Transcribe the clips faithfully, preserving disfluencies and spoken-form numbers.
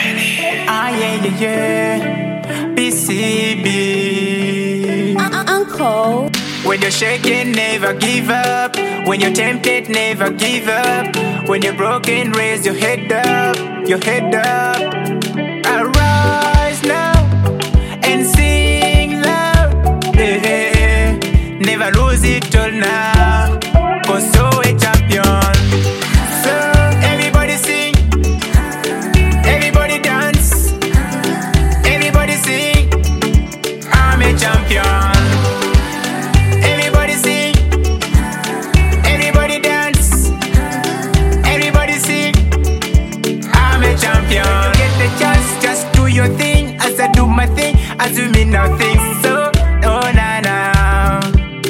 Ah, yeah, yeah, yeah. B C B. Uh, Uncle. When you're shaking, never give up. When you're tempted, never give up. When you're broken, raise your head up, your head up. Arise now and sing loud. Yeah, yeah, yeah. Never lose it all now. Cause so a champion. So everybody sing, everybody dance, everybody sing. I'm a champion. Everybody sing, everybody dance, everybody sing. I'm a champion. When you get the chance, just do your thing as I do my thing, as you mean nothing. So, oh na na,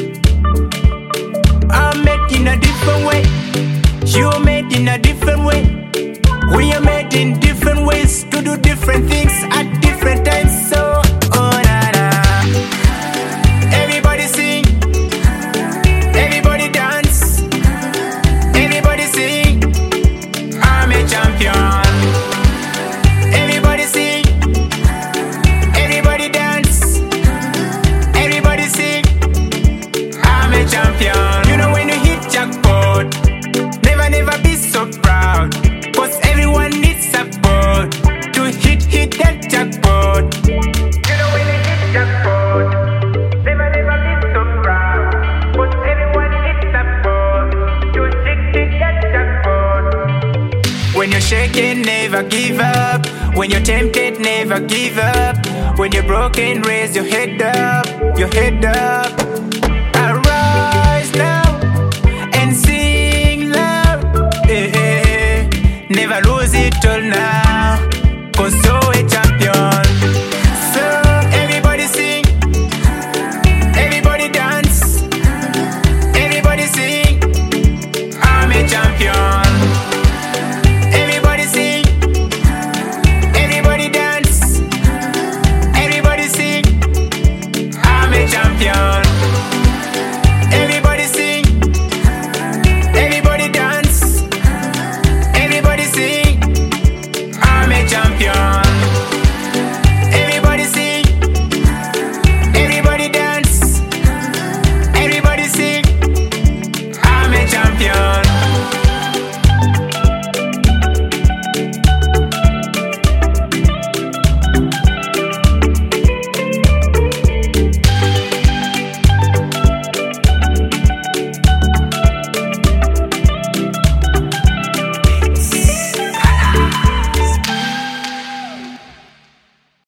I'm made in a different way. You're made in a different way. We are made in different ways to do different things at different times. So, oh na na, everybody sing, everybody dance, everybody sing. I'm a champion. Everybody sing, everybody dance, everybody sing. I'm a champion. You know when you hit jackpot, never, never be so proud. Cause everyone needs support to hit, hit that jackpot. You know when you hit jackpot, never, never be so proud. Cause everyone needs support to hit, hit that jackpot. When you're shaking, never give up. When you're tempted, never give up. When you're broken, raise your head up, your head up. Arise now and sing loud. Eh, eh, eh. Never lose it all now.